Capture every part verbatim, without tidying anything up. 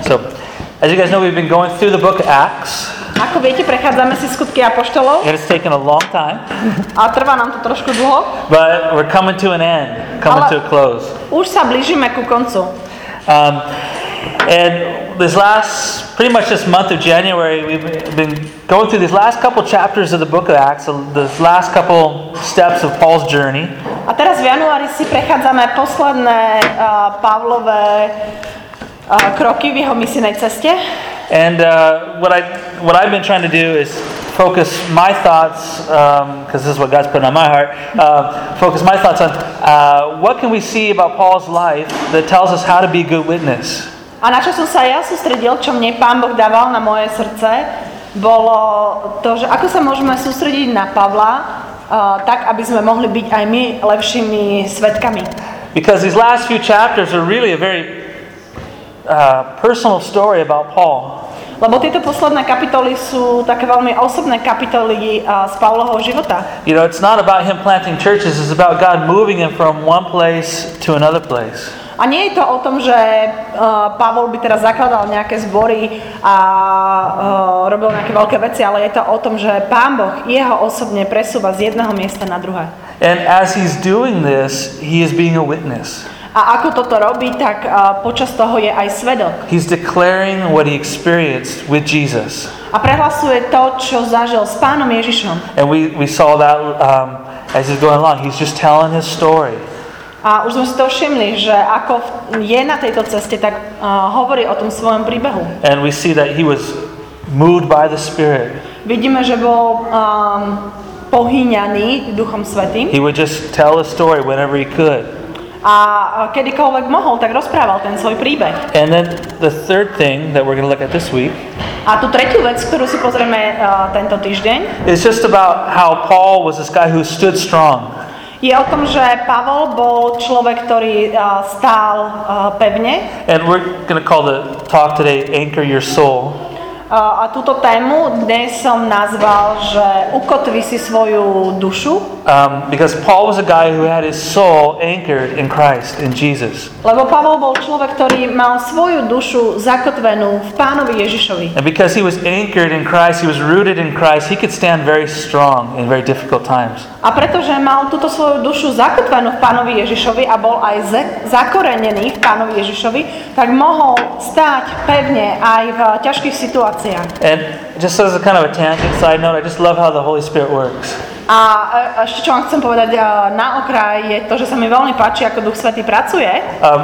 So, as you guys know, we've been going through the book of Acts. Ako viete, prechádzame si skutky apoštolov. And it's taken a long time. A trvá nám to trošku dlho. But we're coming to an end, coming Ale to a close. už sa blížime ku koncu. Um, and this last, pretty much this month of January, we've been going through these last couple chapters of the book of Acts, this last couple steps of Paul's journey. A teraz v januári si prechádzame posledné uh, Pavlové uh, kroky v jeho misijnej ceste. And uh, what I what I've been trying to do is focus my thoughts, because um, this is what God's put on my heart. Uh, focus my thoughts on uh, what can we see about Paul's life that tells us how to be a good witness. A na čo som sa ja sústredil, čo mne Pán Boh dával na moje srdce, bolo to, že ako sa môžeme sústrediť na Pavla, uh, tak aby sme mohli byť aj my lepšími svedkami. Because these last few chapters are really a very uh, personal story about Paul. Lebo tieto posledné kapitoly sú také veľmi osobné kapitoly uh, z Pavlovho života. You know, it's not about him planting churches, it's about God moving him from one place to another place. A nie je to o tom, že uh, Pavol by teraz zakladal nejaké zbory a uh, robil nejaké veľké veci, ale je to o tom, že Pán Boh jeho osobne presúva z jedného miesta na druhé. And as he's doing this, he is being a witness. A ako toto robí, tak uh, počas toho je aj svedok. He's declaring what he experienced with Jesus. A prehlasuje to, čo zažil s Pánom Ježišom. And we, we saw that um, as he's going along. He's just telling his story. A už sme si to všimli, že ako je na tejto ceste, tak uh, hovorí o tom svojom príbehu. And we see that he was moved by the Spirit. Vidíme, že bol um, pohýňaný Duchom Svätým. He would just tell a story whenever he could. A kedykoľvek mohol, tak rozprával ten svoj príbeh. And then the third thing that we're going to look at this week. A tú tretiu vec, ktorú si pozrieme uh, tento týždeň, is just about how Paul was this guy who stood strong. Je o tom, že Pavol bol človek, ktorý uh, stál uh, pevne. And we're going to call the talk today Anchor Your Soul. Uh, a túto tému dnes som nazval, že ukotvi si svoju dušu. Um, because Paul was a guy who had his soul anchored in Christ, in Jesus. Lebo Pavol bol človek, ktorý mal svoju dušu zakotvenú v Pánovi Ježišovi. And because he was anchored in Christ, he was rooted in Christ, he could stand very strong in very difficult times. A pretože mal túto svoju dušu zakotvenú v Pánovi Ježišovi a bol aj ze- zakorenený v Pánovi Ježišovi, tak mohol stáť pevne aj v ťažkých situáciách. And just as a kind of a tangent side note, I just love how the Holy Spirit works. A ešte čo vám chcem povedať na okraj je to, že sa mi veľmi páči, ako Duch Svätý pracuje. Um,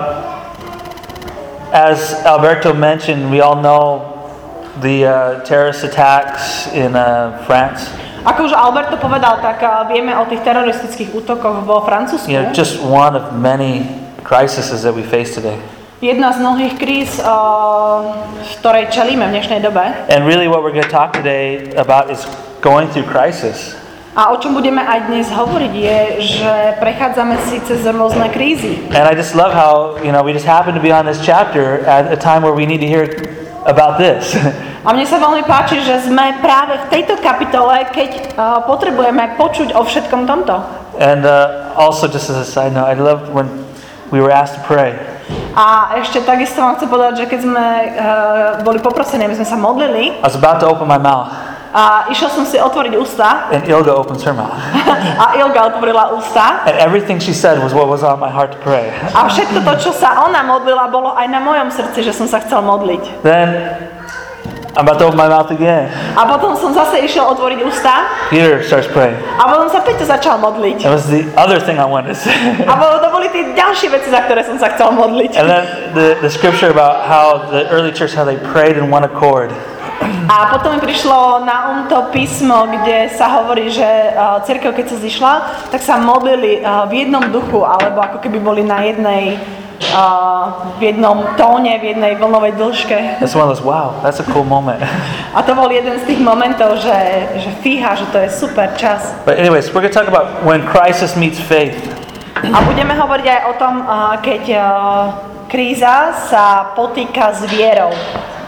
as Alberto mentioned, we all know the uh, terrorist attacks in uh, France. Ako už Alberto povedal, tak uh, vieme o tých teroristických útokoch vo Francúzsku. You know, just one of many crises that we face today. Jedna z mnohých kríz, uh, v ktorej čelíme v dnešnej dobe. And really what we're going to talk today about is going through crisis. A o čom budeme aj dnes hovoriť je, že prechádzame si cez rôzne krízy. And I just love how, you know, we just happen to be on this chapter at a time where we need to hear about this. A mne sa veľmi páči, že sme práve v tejto kapitole, keď uh, potrebujeme počuť o všetkom tomto. And uh, also just as a side note, I loved when we were asked to pray. A ešte takisto vám chcem povedať, že keď sme uh, boli poprosení, aby sme sa modlili, I was about to open my mouth. A išiel som si otvoriť ústa. And Ilga opens her mouth. A Ilga otvorila ústa. And everything she said was what was on my heart to pray. A všetko to, čo sa ona modlila, bolo aj na mojom srdci, že som sa chcel modliť. Then I'm about to open my mouth again. A potom som zase išiel otvoriť ústa. Peter starts praying. A potom sa Peťo začal modliť. That was the other thing I wanted to say. A bolo, to boli tie ďalšie veci, za ktoré som sa chcel modliť. And then the, the scripture about how the early church, how they prayed in one accord. A potom mi prišlo na um to písmo, kde sa hovorí, že uh, cirkev, keď sa zišla, tak sa modlili uh, v jednom duchu, alebo ako keby boli na jednej, uh, v jednom tóne, v jednej vlnovej dĺžke. That's one of those, wow, that's a cool moment. A to bol jeden z tých momentov, že, že fíha, že to je super čas. But anyways, we're going to talk about when crisis meets faith. A budeme hovoriť aj o tom, uh, keď uh, kríza sa potýka s vierou.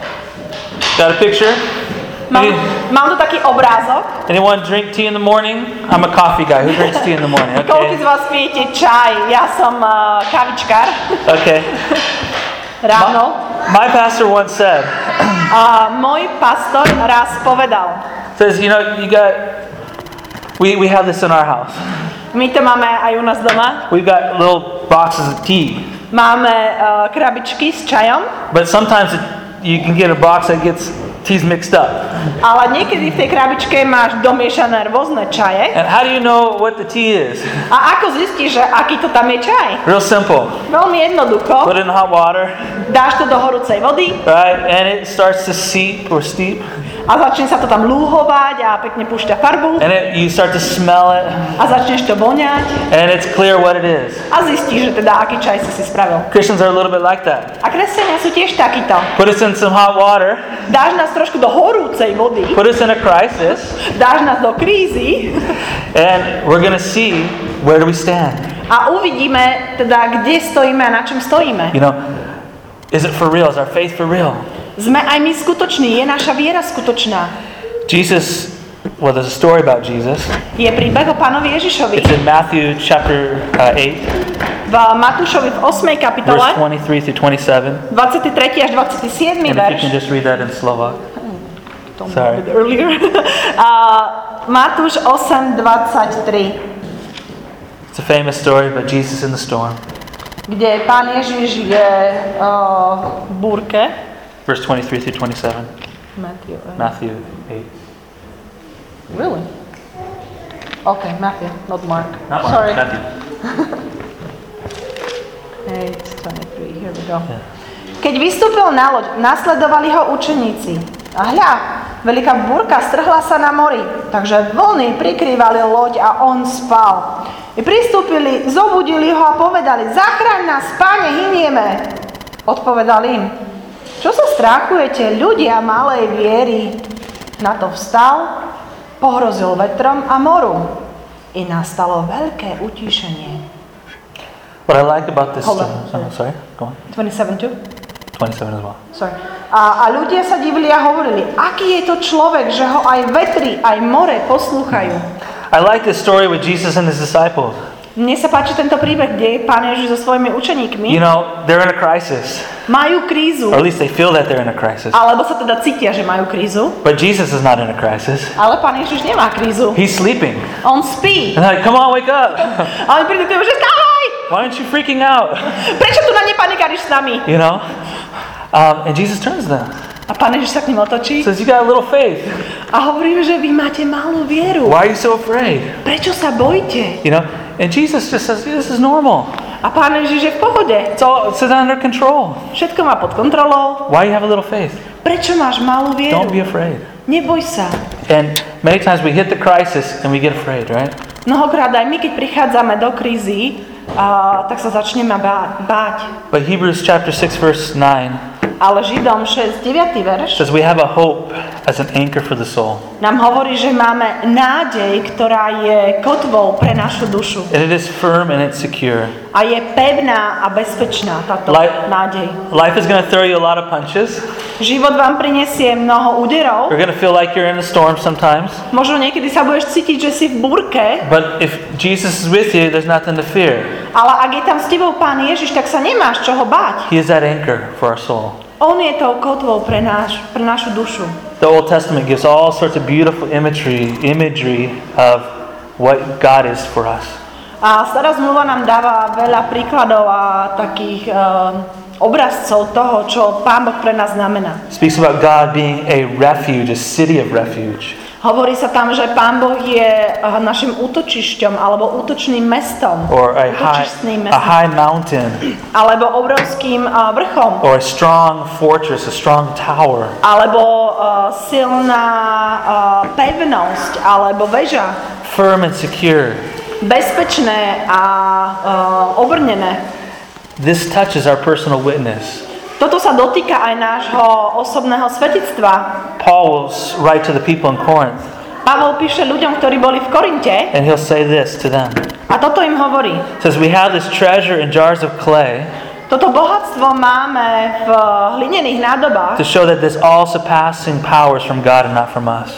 Got a picture? Mám, mám tu taký obrázok. Anyone drink tea in the morning? I'm a coffee guy. Who drinks tea in the morning? Koľko z Okay. vás pijete čaj? Ja som uh, kavičkár. Okay. Ráno. My pastor once said, A môj pastor raz povedal, says, you know, you got, we, we have this in our house. my to máme aj u nás doma. We've got little boxes of tea. Máme uh, krabičky s čajom, But sometimes it, you can get a box that gets teas mixed up. ale niekedy v tej krabičke máš domiešané rôzne čaje. And how do you know what the tea is? A ako zistíš, že aký to tam je čaj? Real simple. Veľmi jednoducho. Put it in hot water, Dáš to do horúcej vody right? And it starts to seep or steep. a začne sa to tam lúhovať a pekne púšťa farbu And it, you start to smell it. a začneš to voňať And it's clear what it is. a zistíš, že teda aký čaj si si spravil. Christians are a little bit like that. A kresťania sú tiež takíto. Put us in some hot water. Dáš nás trošku do horúcej vody, Put us in a crisis. dáš nás do krízy And we're going to see where do we stand. a uvidíme teda, kde stojíme a na čom stojíme. You know, is it for real? Is our faith for real? Sme aj my skutoční, je naša viera skutočná. Jesus, well, there's a story about Jesus. Je príbeh o pánovi Ježišovi. It's in Matthew chapter uh, eight, V Matúšovi v ôsmej verse kapitole, twenty-three through twenty-seven. dvadsiaty tretí až dvadsiaty siedmy And if you verš. can just read that in Slovak. Don't Sorry. do it earlier. A Matúš osem dvadsaťtri, It's a famous story about Jesus in the storm. kde pán Ježiš je uh, v búrke. Verse twenty-three through twenty-seven. Matthew, uh, Matthew eight. Really? Okay, Matthew, not Mark. Not Mark, Sorry. Matthew. eight twenty-three, here we go. Yeah. Keď vystúpil na loď, nasledovali ho učeníci. A hľa, veľká búrka strhla sa na mori, takže vlny prikrývali loď a on spal. I pristúpili, zobudili ho a povedali: Zachraň nás, Páne, hynieme. Odpovedal im: Čo sa strachujete, ľudia malej viery? Na to vstal, pohrozil vetrom a moru. I nastalo veľké utíšenie. What I like about this Hold story, on. oh, sorry, go on. twenty-seven too? twenty-seven as well. Sorry. A, a ľudia sa divili a hovorili: Aký je to človek, že ho aj vetri, aj more poslúchajú? I like this story with Jesus and his disciples. Mne sa páči tento príbeh, kde je Pán Ježiš so svojimi učeníkmi. You know, they're in a crisis. Majú krízu, Or at least they feel that they're in a crisis. alebo sa teda cítia, že majú krízu. But Jesus is not in a crisis. Ale Pán Ježiš nemá krízu. He's sleeping. On spí. And they're like, come on, wake up. A oni prídu k nemu, že stávaj! Why aren't you freaking out? Prečo tu na nepanikáriš s nami? You know? Um, and Jesus turns to them. A Pán Ježiš sa k ním otočí Says, you got a little faith. a hovorí, že vy máte malú vieru. Why are you so afraid? Prečo sa bojíte? You know? And Jesus just says, this is normal. A Pán Ježiš je v pohode. It's all it's under control. Všetko má pod kontrolou. Why you have a little faith? Prečo máš malú vieru? Don't be afraid. Neboj sa. And many times we hit the crisis and we get afraid, right? Mnohokrát aj my, keď prichádzame do krízy, uh, tak sa začneme bá- báť. But Hebrews chapter six verse nine Ale Židom šesť deviaty verš says we have a hope as an anchor for the soul. nám hovorí, že máme nádej, ktorá je kotvou pre našu dušu. And it is firm and it's secure. A je pevná a bezpečná táto Life- nádej. Life is going to throw you a lot of punches. Život vám prinesie mnoho úderov. You're going to feel like you're in a storm sometimes. Možno niekedy sa budeš cítiť, že si v búrke, But if Jesus is with you, there's nothing to fear. ale ak je tam s tebou Pán Ježiš, tak sa nemáš čoho báť. He is that anchor for our soul. On je tou kotvou pre, náš, pre našu dušu. The Old Testament gives all sorts of beautiful imagery, imagery of what God is for us. A stará zmluva nám dáva veľa príkladov a takých uh, obrazcov toho, čo Pán Boh pre nás znamená. Speaks about God being a refuge, a city of refuge. Hovorí sa tam, že Pán Boh je uh, našim útočišťom alebo útočným mestom. Or a high, útočným a high mountain. Alebo obrovským uh, vrchom. Or a strong fortress, a strong tower. Alebo uh, silná uh, pevnosť alebo väža. Firm and secure. Bezpečné a uh, obrnené. This touches our personal witness. Toto sa dotýka aj nášho osobného svedectva. Paul will write to the people in Corinth, Pavol píše ľuďom, ktorí boli v Korinte, and he'll say this to them. a toto im hovorí. He says, we have this treasure in jars of clay Toto bohatstvo máme v hlinených nádobách, to show that this all-surpassing power is from God and not from us.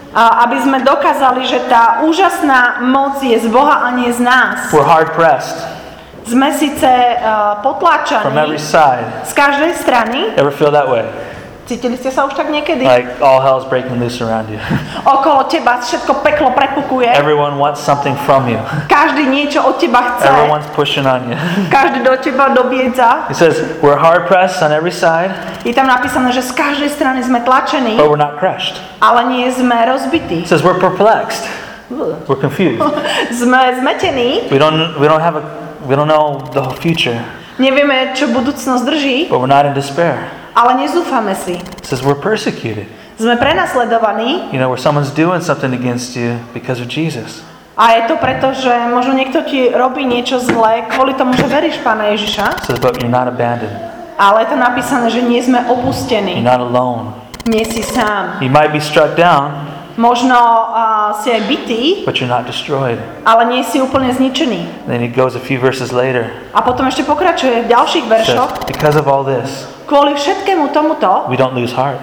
a aby sme dokázali, že tá úžasná moc je z Boha a nie z nás. We're hard-pressed. Sme síce uh, potláčaní from every side. z každej strany. Ever feel that way? Cítili ste sa už tak niekedy? Like all hell's breaking loose around you. Okolo teba všetko peklo prepukuje. Everyone wants something from you. Každý niečo od teba chce. Everyone's pushing on you. Každý do teba dobiedza. He says, we're hard pressed on every side, Je tam napísané, že z každej strany sme tlačení, but we're not crushed. ale nie sme rozbití. He says, we're perplexed. We're confused. Sme zmetení, We don't, we don't have a, we don't know the future, nevieme, čo budúcnosť drží, but we're not in despair. ale nezúfame si. He says, we're persecuted. Sme prenasledovaní You know, where someone's doing something against you because of Jesus. a je to preto, že možno niekto ti robí niečo zlé kvôli tomu, že veríš Pána Ježiša, He says, but you're not abandoned. ale je to napísané, že nie sme You're opustení. not alone. Nie si sám. You might be struck down, Možno uh, si aj bitý, but you're not destroyed. ale nie si úplne zničený. Then he goes a few verses later. A potom ešte pokračuje v ďalších He veršoch. says, because of all this, Kvôli všetkému tomuto we don't lose heart.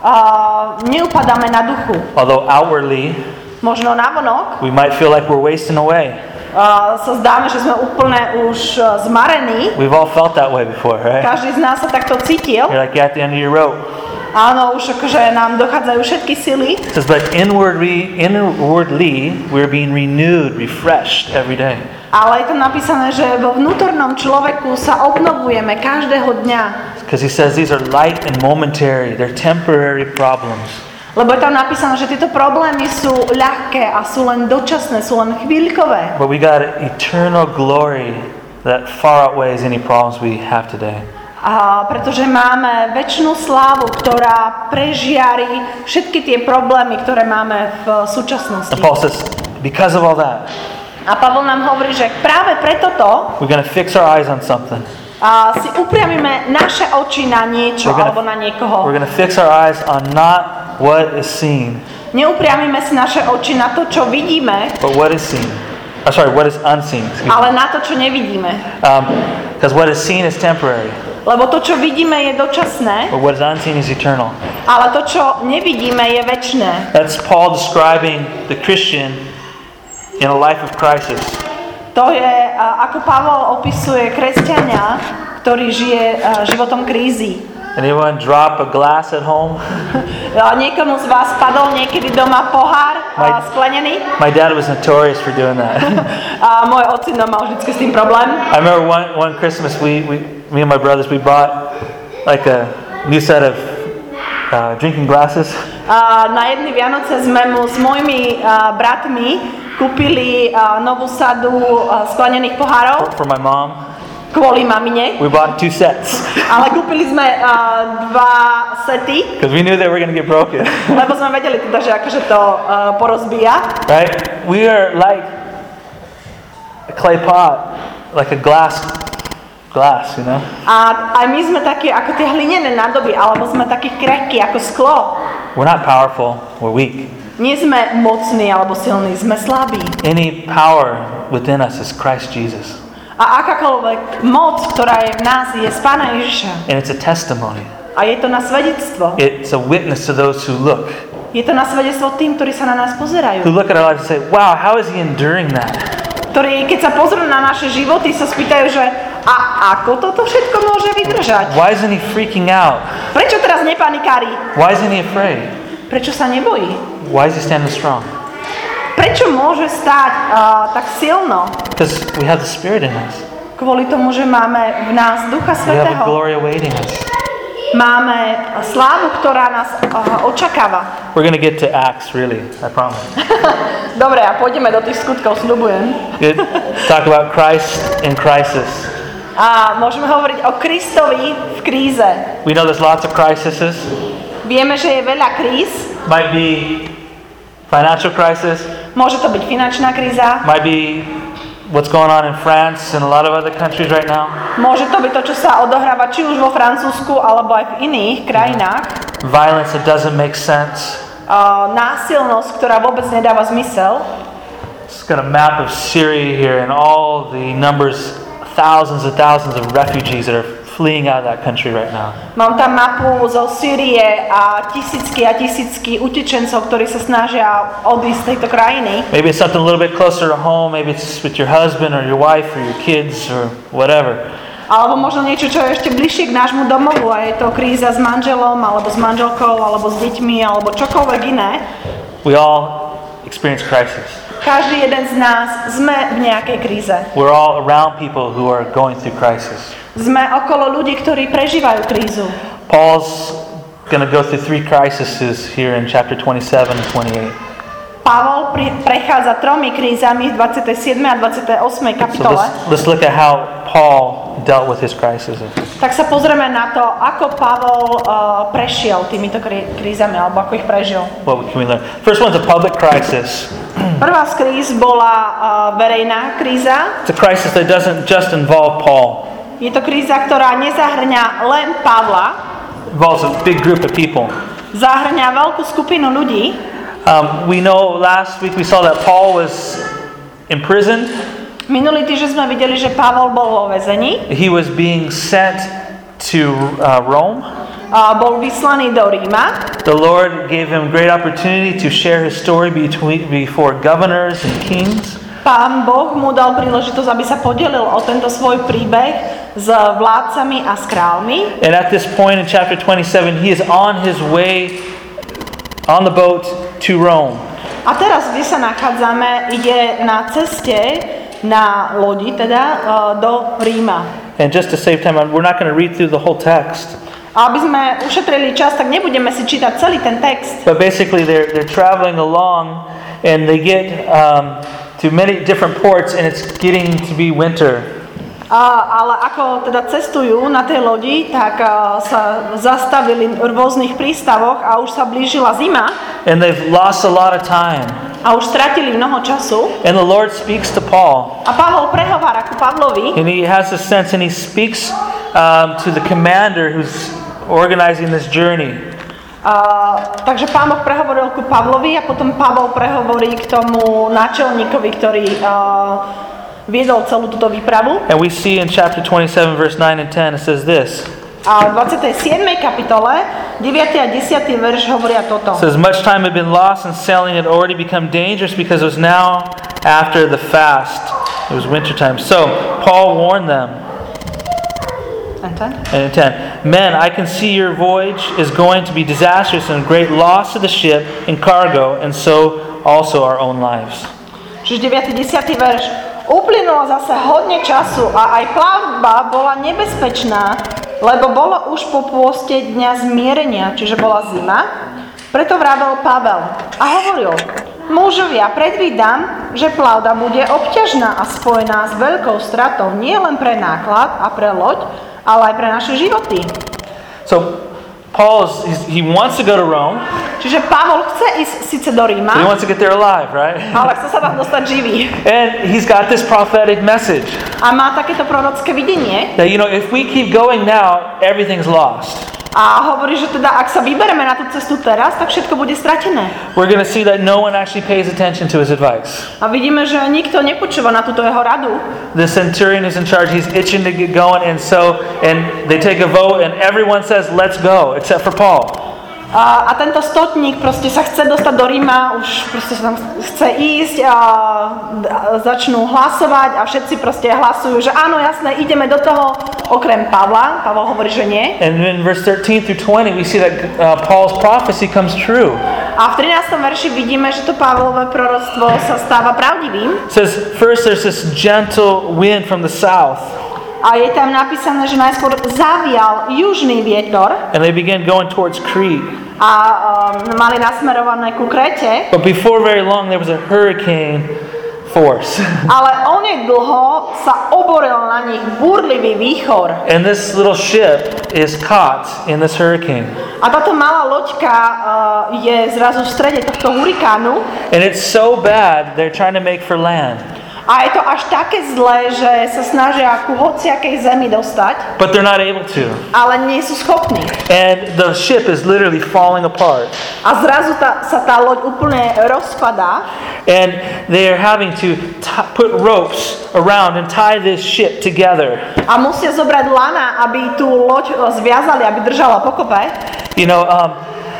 uh, neupadáme na duchu. Although outwardly, Možno navonok we might feel like we're wasting away. uh, sa zdáme, že sme úplne už uh, zmarení. We've all felt that way before, right? Každý z nás sa takto cítil. You're like you're at the end of your rope. Áno, už akože nám dochádzajú všetky sily. It says, but inwardly, inwardly, we're being renewed, refreshed every day. Ale je tam napísané, že vo vnútornom človeku sa obnovujeme každého dňa. Because he says these are light and momentary. They're temporary problems. Lebo je tam napísané, že tieto problémy sú ľahké a sú len dočasné, sú len chvíľkové. But we got eternal glory that far outweighs any problems we have today. A pretože máme večnú slávu, ktorá prežiari všetky tie problémy, ktoré máme v súčasnosti. And Paul says, because of all that, A Pavol nám hovorí, že práve preto to we're going to fix our eyes on something. a si upriamime naše oči na niečo We're gonna- alebo na niekoho. We're going to fix our eyes on not what is seen, Neupriamime si naše oči na to, čo vidíme, but what is seen. I'm sorry, what is unseen. Excuse me. ale na to, čo nevidíme. Because what is seen is temporary, Lebo to, čo vidíme, je dočasné, but what is unseen is eternal. ale to, čo nevidíme, je večné. That's Paul describing the Christian in a life of crisis. To je, a, ako Pavol opisuje kresťania, ktorý žije a, životom krízy. Anyone drop a glass at home? A niekomu z vás padol niekedy doma pohár a, My- sklenený My dad was notorious for doing that. a môj ocino mal vždy s tým problém. I remember one, one Christmas, we, we, me and my brothers, we bought like a new set of uh, drinking glasses. A na jedny Vianoce sme mu s mojimi a, bratmi kúpili a, novú sadu a, sklenených pohárov For my mom. kvôli mamine, We bought two sets ale kúpili sme a, dva sety, because we knew they were going to get broken. lebo sme vedeli teda, že akože to a, porozbíja. Right? We are like a clay pot, like a glass, glass, you know? A aj my sme takí ako tie hlinené nádoby, alebo sme takí krehkí ako sklo. We're not powerful, we're weak. Nie sme mocní alebo silní, sme slabí. Any power within us is Christ Jesus. A akákoľvek moc, ktorá je v nás, je z Pána Ježiša. And it's a testimony. A je to na svedectvo. It's a witness to those who look. Je to na svedectvo tým, ktorí sa na nás pozerajú. Who look at our lives and say, wow, how is he enduring that? Ktorí, keď sa pozrú na naše životy, sa spýtajú, že a ako toto všetko môže vydržať? Why isn't he freaking out? Prečo teraz nepanikári? Why isn't he afraid? Prečo sa nebojí? Why is he standing strong? Prečo môže stáť uh, tak silno? Because we have the Spirit in us. Kvôli tomu, že máme v nás Ducha We have a Svätého. glory awaiting us. Máme slávu, ktorá nás uh, očakáva. We're going to get to Acts, really, I promise. Dobre, a pôjdeme do tých skutkov, sľubujem. Good. Talk about Christ in crisis. A môžeme hovoriť o Kristovi v kríze. We know there's lots of crises. Vieme, že je veľa kríz. Might be financial crisis. Môže to byť finančná kríza. Might be what's going on in France and a lot of other countries right now. Môže to byť to, čo sa odohráva či už vo Francúzsku, alebo aj v iných krajinách. Violence that doesn't make sense. Uh, násilnosť, ktorá vôbec nedáva zmysel. It's got a map of Syria here and all the numbers, thousands and thousands of refugees that are fleeing out of that country right now. Mám tam mapu zo Sýrie a tisícky a tisícky utečencov, ktorí sa snažia odísť z tejto krajiny. Maybe it's something a little bit closer to home. Maybe it's with your husband or your wife or your kids or whatever. Alebo možno niečo, čo je ešte bližšie k nášmu domovu a je to kríza s manželom, alebo s manželkou, alebo s deťmi, alebo čokoľvek iné. We all experience crisis. Každý jeden z nás sme v nejakej kríze. We're all around people who are going through crisis. Sme okolo ľudí, ktorí prežívajú krízu. Paul's going to go through three crises here in chapter twenty-seven and twenty-eight. Pavol pri, prechádza tromi krízami v dvadsiatej siedmej a dvadsiatej ôsmej So kapitole. let's, let's look at how Paul dealt with his crisis. Tak sa pozrieme na to, ako Pavol uh, prešiel týmito krí, krízami, alebo ako ich prežil. What can we learn? First one's a public crisis. Prvá z kríz bola uh, verejná kríza. It's a crisis that doesn't just involve Paul. Je to kríza, ktorá nezahrňa len Pavla, It involves a big group of people. zahrňa veľkú skupinu ľudí. Um, we know last week we saw that Paul was imprisoned. Minulý týždeň sme videli, že Pavol bol vo väzení. He was being sent to uh, Rome. A bol vyslaný do Ríma. The Lord gave him great opportunity to share his story between, before governors and kings. Pán Boh mu dal príležitosť, aby sa podelil o tento svoj príbeh s vládcami a s kráľmi. And at this point in chapter twenty-seven, he is on his way on the boat to Rome. A teraz, kde sa nachádzame, ide na ceste na lodi, teda uh, do Ríma. And just to save time, we're not going to read through the whole text. A aby sme ušetrili čas, tak nebudeme si čítať celý ten text. But basically, they're they're traveling along, and they get um, to many different ports, and it's getting to be winter. A, ale ako teda cestujú na tej lodi, tak uh, sa zastavili v rôznych prístavoch a už sa blížila zima. And they've lost a lot of time. A už stratili mnoho času. And the Lord speaks to Paul. A Pavol prehovára ku Pavlovi. And he has a sense, and he speaks um, to the commander who's organizing this journey. Uh, takže Pán Boh prehovoril ku Pavlovi a potom Pavol prehovorí k tomu náčelníkovi, ktorý uh, viedol celú túto výpravu. And we see in chapter twenty-seven, verse nine and ten, it says this. A v dvadsiatej siedmej kapitole deviaty a desiaty verš hovoria toto. It says, much time had been lost and sailing had already become dangerous because it was now after the fast. It was wintertime. So Paul warned them. And ten? And in ten, men, I can see your voyage is going to be disastrous and great loss to the ship and cargo, and so also our own lives. Čiže deviaty a desiaty verš. Uplynulo zase hodne času a aj plavba bola nebezpečná, lebo bolo už po pôste dňa zmierenia, čiže bola zima. Preto vravel Pavel a hovoril, mužovia, predvídam, že plavba bude obťažná a spojená s veľkou stratou nie len pre náklad a pre loď, ale aj pre naše životy. So Paul, is, he wants to go to Rome. Čiže Pavol chce ísť síce do Ríma, He wants to get there alive, right? ale chce sa tam dostať živý. And he's got this prophetic message A má takéto prorocké videnie that, you know, if we keep going now, everything's lost. a hovorí, že teda ak sa vybereme na tú cestu teraz, tak všetko bude stratené. We're going to see that no one actually pays attention to his advice. A vidíme, že nikto nepočúva na túto jeho radu. The centurion is in charge. He's itching to get going, and so and they take a vote, and everyone says, "Let's go," except for Paul. A, a tento stotník proste sa chce dostať do Ríma, už proste sa tam chce ísť a, a začnú hlasovať a všetci proste hlasujú, že áno, jasné, ideme do toho, okrem Pavla. Pavol hovorí, že nie. And in verse thirteen through twenty, we see that uh, Paul's prophecy comes true. A v trinástom verši vidíme, že to Pavlové proroctvo sa stáva pravdivým. It says, first there's this gentle wind from the south. A je tam napísané, že najskôr zavial južný vietor And they began going towards Crete. a um, mali nasmerované ku Kréte, But before very long, there was a hurricane force. ale onedlho sa oboril na nich búrlivý výchor. And this little ship is caught in this hurricane. A táto malá loďka uh, je zrazu v strede tohto hurikánu And it's so bad, they're trying to make for land. A je to až také zlé, že sa snažia ku hociakej zemi dostať, but they're not able to. ale nie sú schopní. And the ship is literally falling apart. A zrazu tá, sa tá loď úplne rozpadá. And they are having to t- put ropes around and tie this ship together. A musia zobrať lana, aby tú loď zviazali, aby držala pokope. You know, um,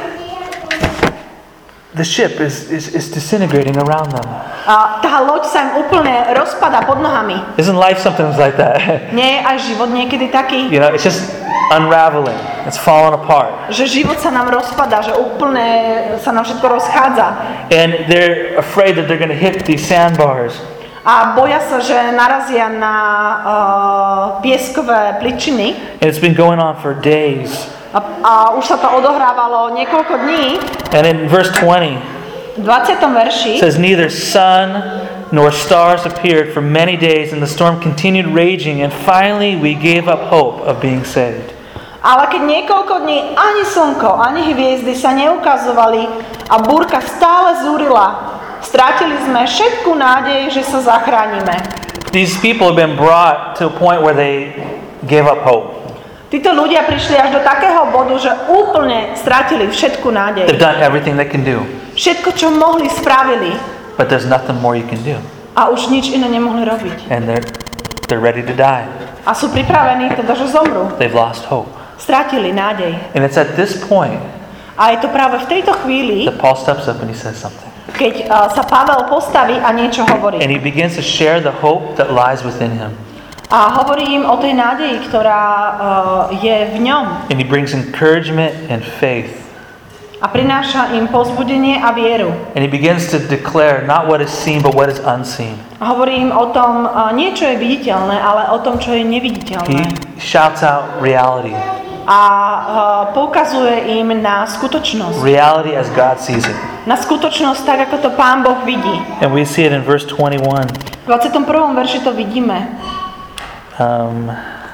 the ship is, is, is disintegrating around them. A tá loď sa im úplne rozpada pod nohami. Isn't life sometimes like that? Nie je aj život niekedy taký, You know, it's just unraveling. It's falling apart. že život sa nám rozpada, že úplne sa nám všetko rozchádza. And they're afraid that they're going to hit these sandbars. A boja sa, že narazia na uh, pieskové pličiny. And it's been going on for days. A, a už sa to odohrávalo niekoľko dní. And in verse twenty, V dvadsiatom verši it says, neither sun nor stars appeared for many days, and the storm continued raging, and finally we gave up hope of being saved. ale keď niekoľko dní ani slnko, ani hviezdy sa neukazovali a búrka stále zúrila, strátili sme všetku nádej, že sa zachránime. These people have been brought to a point where they gave up hope. Títo ľudia prišli až do takého bodu, že úplne strátili všetku nádej. They've done everything they can do, Všetko, čo mohli, spravili. but there's nothing more you can do. A už nič iné nemohli robiť. And they're they're ready to die. A sú pripravení teda, že zomrú. They've lost hope. Strátili nádej. And it's at this point A je to práve v tejto chvíli, that Paul steps up and he says something. keď uh, sa Pavel postaví a niečo hovorí. And he begins to share the hope that lies within him. A hovorí im o tej nádeji, ktorá uh, je v ňom. And he brings encouragement and faith. A prináša im povzbudenie a vieru. And he begins to declare not what is seen, but what is unseen. A hovorí im o tom, uh, nie čo je viditeľné, ale o tom, čo je He neviditeľné. shouts out reality. A uh, poukazuje im na skutočnosť. Reality as God sees it. Na skutočnosť tak, ako to Pán Boh vidí. And we see it in verse twenty-one. V dvadsiatom prvom verši to vidíme. Um,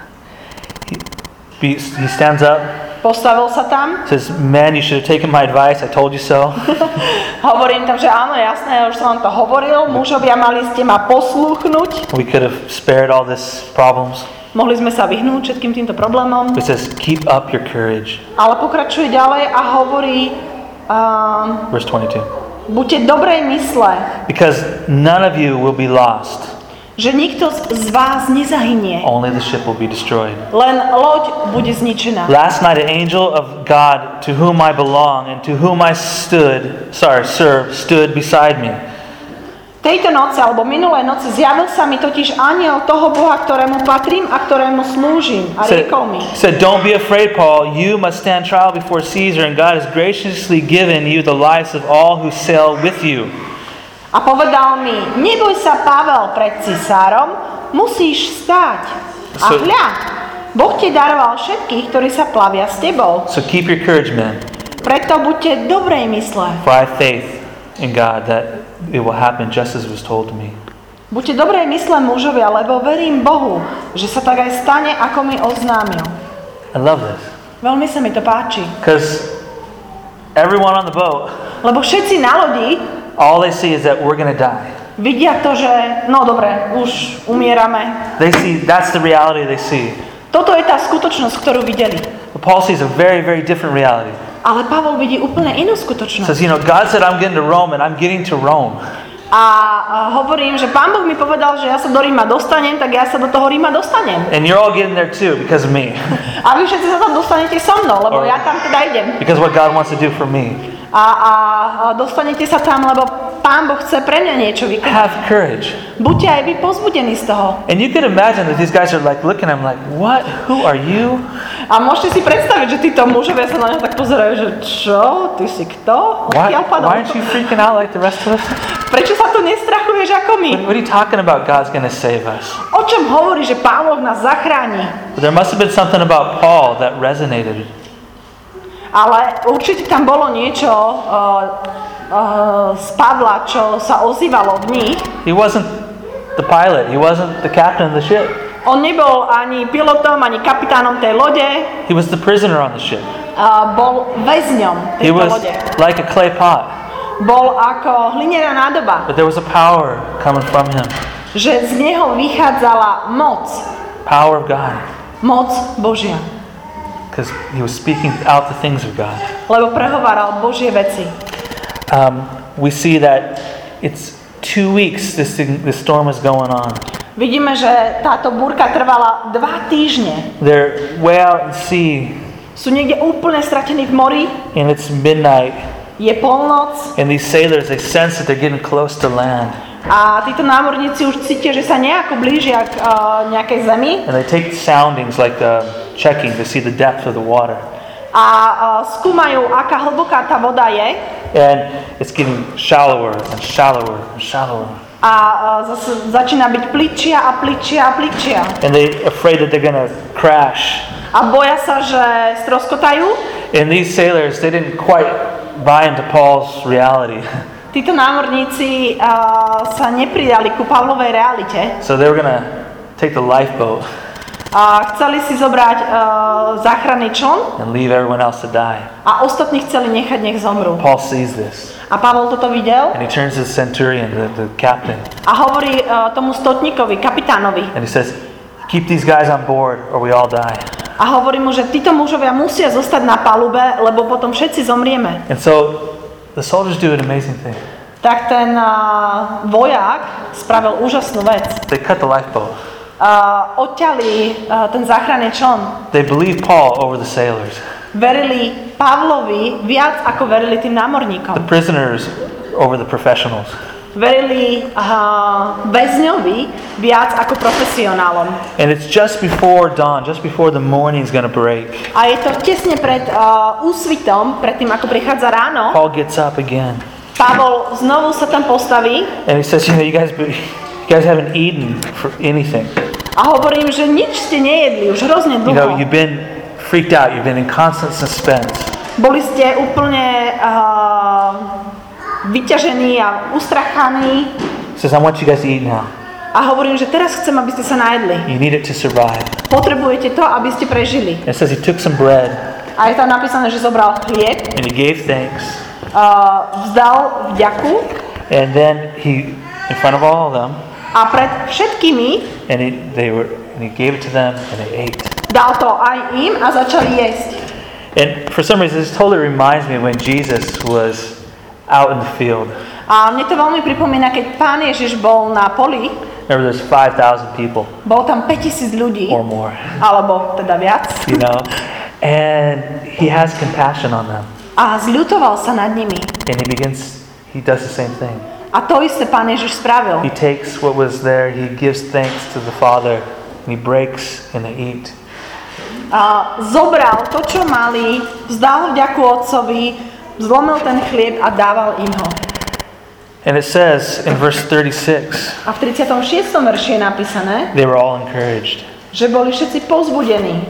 he, he stands up, Postavil sa tam. says, "Man, you should have taken my advice. I told you so." Hovorím tam, že áno, jasné, ja už som vám to hovoril. Mužovia, mali ste ma poslúchnuť. We could have spared all these problems. Mohli sme sa vyhnúť všetkým týmto problémom. It says, "Keep up your courage." Ale pokračuje ďalej a hovorí, um, Verse twenty-two. buďte dobrej mysle, Because none of you will be lost. že nikto z vás nezahynie. Only the ship will be destroyed. Len loď bude zničená. Last night, an angel of God to whom I belong and to whom I stood, sorry, serve, stood beside me. Tejto noci, alebo minulé noci, zjavil sa mi totiž anjel toho Boha, ktorému patrím a ktorému slúžim. A Said, riekol mi, said, "Don't be afraid, Paul. You must stand trial before Caesar, and God has graciously given you the lives of all who sail with you." a povedal mi, neboj sa, Pavel, pred cisárom, musíš stáť. A So- hľa, Boh ti daroval všetkých, ktorí sa plavia s tebou. So keep your courage, man. Preto buďte dobrej mysle. For I have faith in God that it will happen just as was told to me. Buďte dobrej mysle, mužovia, lebo verím Bohu, že sa tak aj stane, ako mi oznámil. I love this. Veľmi sa mi to páči. Because everyone on the boat, Lebo všetci na lodi all they see is that we're going to die. vidia to, že no dobre, už umierame. They see, that's the reality they see. Toto je tá skutočnosť, ktorú videli. But Paul sees a very, very different reality. Ale Pavol vidí úplne inú He skutočnosť. says, you know, God said I'm getting to Rome and I'm getting to Rome. A, a hovorím, že Pán Boh mi povedal, že ja sa do Ríma dostanem, tak ja sa do toho Ríma dostanem. And you're all getting there too because of me. A vy všetci sa tam dostanete so mnou, lebo Or- ja tam teda idem. Because what God wants to do for me. A, a, a dostanete sa tam, lebo Pán Boh chce pre mňa niečo vykonať. Have courage. Buďte aj vy povzbudení z toho. And you could imagine that these guys are like looking at him like, what? Who are you? A môžete si predstaviť, že títo mužovia sa na ňa tak pozerajú, že čo? Ty si kto? Why, Odkiaľ padol? why aren't you freaking out like the rest of us? Prečo sa tu nestrachuješ ako my? What, what are you talking about? God's going to save us. O čom hovorí, že Pán Boh nás zachráni? But there must have been something about Paul that resonated. Ale určite tam bolo niečo uh, uh, z Pavla, čo sa ozývalo v nich. He wasn't the pilot. He wasn't the captain of the ship. On nebol ani pilotom, ani kapitánom tej lode. He was the prisoner on the ship. Uh, bol väzňom He tejto was lode. like a clay pot. Bol ako hlinená nádoba. But there was a power coming from him. že z neho vychádzala moc. Power of God. Moc Božia. Because he was speaking out the things of God. Lebo prehováral Božie veci. Um, we see that it's two weeks this, thing, this storm is going on. Vidíme, že táto búrka trvala dva týždne. They're way out at sea. Sú niekde úplne stratení v mori. And it's midnight. Je polnoc. And these sailors, they sense that they're getting close to land. A títo námorníci už cítia, že sa nejako blížia k uh, nejakej zemi. And they take soundings like uh, checking to see the depth of the water. A uh, skúmajú, aká hlboká tá voda je. And it's getting shallower and shallower and shallower. A uh, zase začína byť pličia a pličia a pličia. And they're afraid that they're going to crash. A boja sa, že stroskotajú. And these sailors, they didn't quite buy into Paul's reality. Títo námorníci uh, sa nepridali ku Pavlovej realite. So they were going to take the lifeboat. A chceli si zobrať uh, záchranný čln. And leave everyone else to die. A ostatní chceli nechať, nech zomrú. Paul sees this. A Pavol toto videl. And he turns to the centurion, the, the captain. A hovorí uh, tomu stotníkovi, kapitánovi. And he says, keep these guys on board or we all die. A hovorí mu, že títo mužovia musia zostať na palube, lebo potom všetci zomrieme. And so the soldiers do an amazing thing. Tak ten uh, vojak spravil úžasnú vec. They cut the lifeboat. Uh, odťali uh, ten záchranný čln. They believe Paul over the sailors. Verili Pavlovi viac, ako verili tým námorníkom. The prisoners over the professionals. Verili uh, väzňovi viac ako profesionálom. And it's just before dawn, just before the morning's going to break. A je to tesne pred uh, úsvitom, pred tým, ako prichádza ráno. Paul gets up again. Pavol znovu sa tam postaví. And he says, you know, you guys, you guys haven't eaten for anything. A hovorím, že nič ste nejedli už hrozne dlho. You know, you've been freaked out. You've been in constant suspense. Boli ste úplne uh, vyťažení a ustrachaní. He says, I want you guys to eat now. A hovorím, že teraz chcem, aby ste sa najedli. You need it to survive. Potrebujete to, aby ste prežili. And it says he took some bread. A je tam napísané, že zobral chlieb. And he gave thanks. Uh, vzdal vďaku. And then he, in front of all of them, a pred všetkými and he, they were, and he gave it to them, and they ate. Dal to aj im a začali jesť. And for some reason, this totally reminds me when Jesus was out in the field. A mne to veľmi pripomína, keď Pán Ježiš bol na poli. Remember, there's five thousand people. Bol tam päťtisíc ľudí. Or more. Alebo teda viac. You know, and he has compassion on them. A zľutoval sa nad nimi. And he begins, he does the same thing. A to isté Pán Ježiš spravil. He takes what was there, he gives thanks to the Father, and he breaks and they eat. A zobral to, čo mali, vzdal vďaku Otcovi, zlomil ten chlieb a dával im ho. And it says in verse thirty-six, a v tridsiatom šiestom verši je napísané, they were all encouraged. Že boli všetci povzbudení.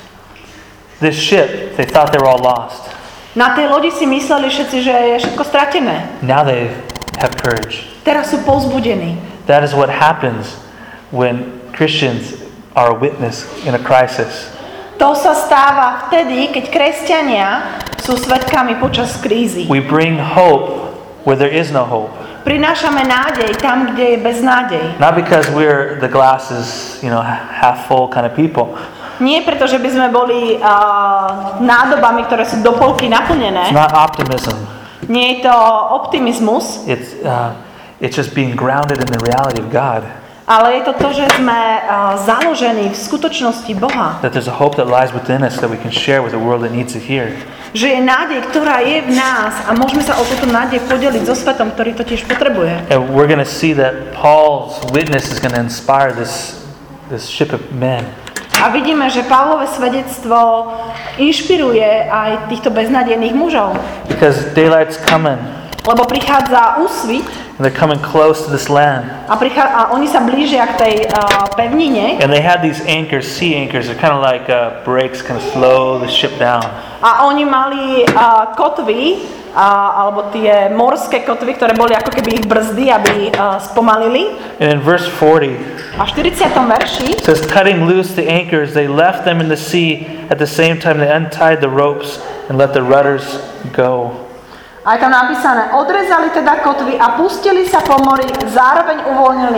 This ship, they thought they were all lost. Na tej lodi si mysleli všetci, že je všetko stratené. Now they have courage. Teraz sú povzbudení. That is what happens when Christians are a witness in a crisis. To sa stáva vtedy, keď kresťania sú svedkami počas krízy. We bring hope where there is no hope. Prinášame nádej tam, kde je beznádej. Not because we're the glass is, you know, half full kind of people. Nie preto, že by sme boli uh, nádobami, ktoré sú do polky naplnené. It's not optimism. Nie je to optimizmus. It's uh, it's just being grounded in the reality of God. Ale je to to, že sme uh, založení v skutočnosti Boha. That there's a hope that lies within us that we can share with the world that needs to hear. Že je nádej, ktorá je v nás a môžeme sa o túto nádej podeliť so svetom, ktorý to tiež potrebuje. And we're going to see that Paul's witness is going to inspire this this ship of men. A vidíme, že Pavlové svedectvo inšpiruje aj týchto beznádejných mužov. Because daylight's coming. Lebo prichádza úsvit. And they're coming close to this land. A, prichá- a oni sa blížia k tej uh, pevnine. And they had these anchors, sea anchors, they're kind of like uh, brakes, kind of slow the ship down. A oni mali uh, kotvy, uh, alebo tie morské kotvy, ktoré boli ako keby ich brzdy, aby uh, spomalili. And in verse forty, a v štyridsiatom verši it says, cutting loose the anchors, they left them in the sea. At the same time, they untied the ropes and let the rudders go. A je tam napísané, odrezali teda kotvy a pustili sa po mori, zároveň uvoľnili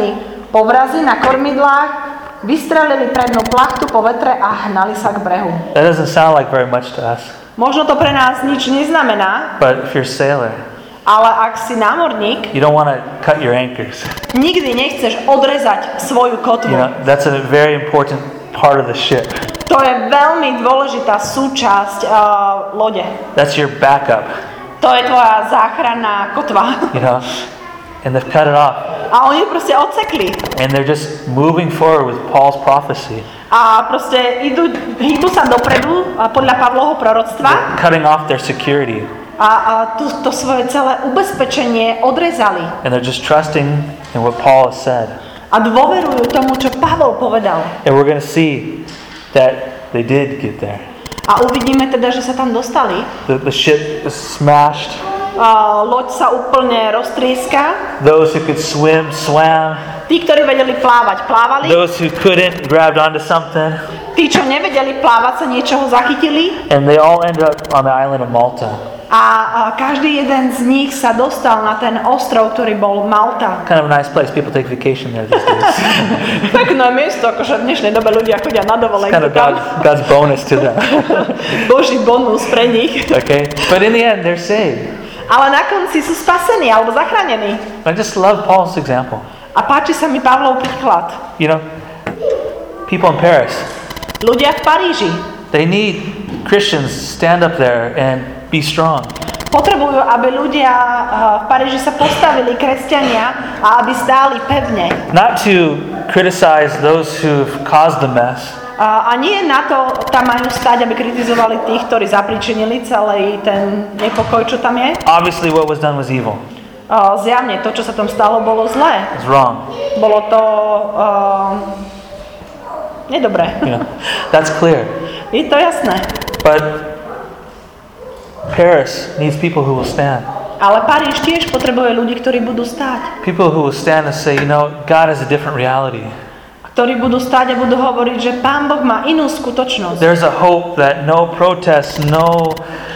povrazy na kormidlách, vystrelili prednú plachtu po vetre a hnali sa k brehu. That doesn't sound like very much to us. Možno to pre nás nič neznamená, But if you're a sailor, ale ak si námorník, you don't want to cut your anchors. nikdy nechceš odrezať svoju kotvu. You know, that's a very important part of the ship. To je veľmi dôležitá súčasť uh, lode. That's your backup, To je tvoja záchranná kotva. you know. And they've cut it off. A oni proste odsekli. And they're just moving forward with Paul's prophecy. A proste idú, hýbu sa dopredu a podľa Pavlovho proroctva. They're cutting off their security. A, a tu, to svoje celé ubezpečenie odrezali. And they're just trusting in what Paul has said. A dôverujú tomu, čo Pavol povedal. And we're going to see that they did get there. A uvidíme teda, že sa tam dostali. The, the ship is smashed. Uh, loď sa úplne roztrieska. Those who could swim, swam. Tí, ktorí vedeli plávať, plávali. Those who couldn't, grabbed onto something. Tí, čo nevedeli plávať, sa niečoho zachytili. And they all ended up on the island of Malta. A, a každý jeden z nich sa dostal na ten ostrov, ktorý bol Malta. Kind of a nice place. People take vacation there these days. Pekné miesto, akože v dnešnej dobe ľudia chodia na dovolenku Kind of tam. God, God's bonus to them. Boží bonus pre nich. Okay? But in the end, they're saved. Ale na konci sú spasení alebo zachránení. I just love Paul's example. A páči sa mi Pavlov príklad. You know, people in Paris, Ľudia v Paríži they need Christians to stand up there and be strong. potrebujú, aby ľudia v Paríži sa postavili, kresťania, a aby stáli pevne. Not to criticize those who've caused the mess, A nie na to tam majú stať, aby kritizovali tých, ktorí zapričinili celý ten nepokoj, čo tam je. obviously what was done was evil. Zjavne to, čo sa tam stalo, bolo zlé. It's wrong. Bolo to uh, nedobré. You know, that's clear. Je to jasné. But Paris needs people who will stand. Ale Paríž tiež potrebuje ľudí, ktorí budú stáť. People who will stand and say, you know, God has a different reality. Ktorí budú stáť a budú hovoriť, že Pán Boh má inú skutočnosť. There's a hope that no protests, no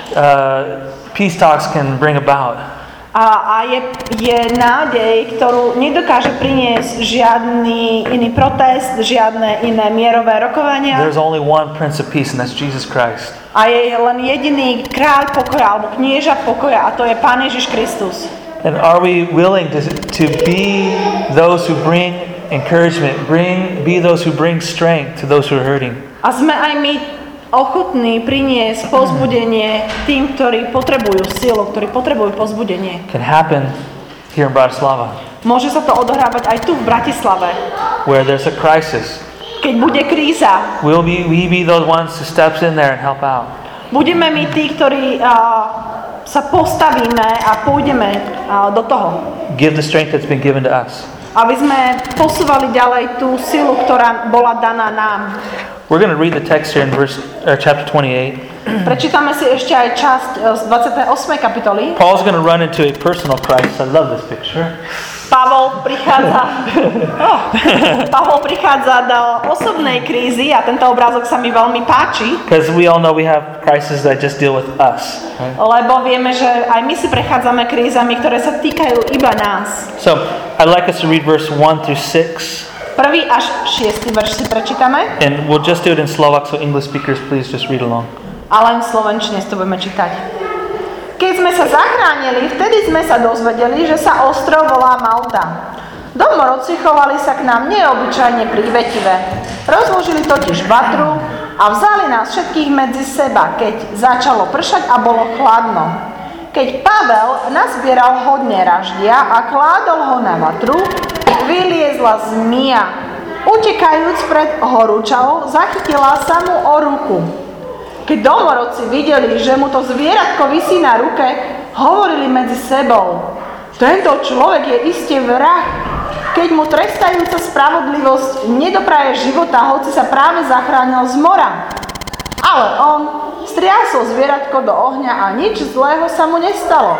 uh, peace talks can bring about. A, a je, je nádej, ktorú nedokáže priniesť žiadny iný protest, žiadne iné mierové rokovania. There's only one Prince of Peace, and that's Jesus Christ. A je len jediný kráľ pokoja, alebo knieža pokoja, a to je Pán Ježiš Kristus. And are we willing to, to be those who bring encouragement, bring, be those who bring strength to those who are hurting? A sme aj my ochotní priniesť povzbudenie tým, ktorí potrebujú silu, ktorí potrebujú povzbudenie. Can happen here in Bratislava, Môže sa to odohrávať aj tu v Bratislave. where there's a crisis. Keď bude kríza, Will be, we be those ones who steps in there and help out? budeme my tí, ktorí uh, sa postavíme a pôjdeme uh, do toho. Give the strength that's been given to us. Aby sme posúvali ďalej tú silu, ktorá bola daná nám. We're going to read the text here in verse, or chapter twenty-eight. Prečítame si ešte aj časť z dvadsiatej ôsmej kapitoly. Paul's going to run into a personal crisis. I love this picture. Pavol prichádza, oh, Pavol prichádza do osobnej krízy a tento obrázok sa mi veľmi páči. Because we all know we have crises that just deal with us. Right? Lebo vieme, že aj my si prechádzame krízami, ktoré sa týkajú iba nás. So I'd like us to read verse one through six. Prvý až šiestý verš si prečítame. And we'll just do it in Slovak, so English speakers, please just read along. A len v slovenčine si to budeme čítať. Keď sme sa zachránili, vtedy sme sa dozvedeli, že sa ostrov volá Malta. Domorodci chovali sa k nám neobyčajne prívetivé. Rozložili totiž vatru a vzali nás všetkých medzi seba, keď začalo pršať a bolo chladno. Keď Pavel nazbieral hodne raždia a kládol ho na vatru, vyliezla zmija. Utekajúc pred horúčavou, zachytila sa mu o ruku. Keď domorodci videli, že mu to zvieratko visí na ruke, hovorili medzi sebou: tento človek je iste vrah, keď mu trestajúca spravodlivosť nedopraje života, hoci sa práve zachránil z mora. Ale on striasol zvieratko do ohňa a nič zlého sa mu nestalo.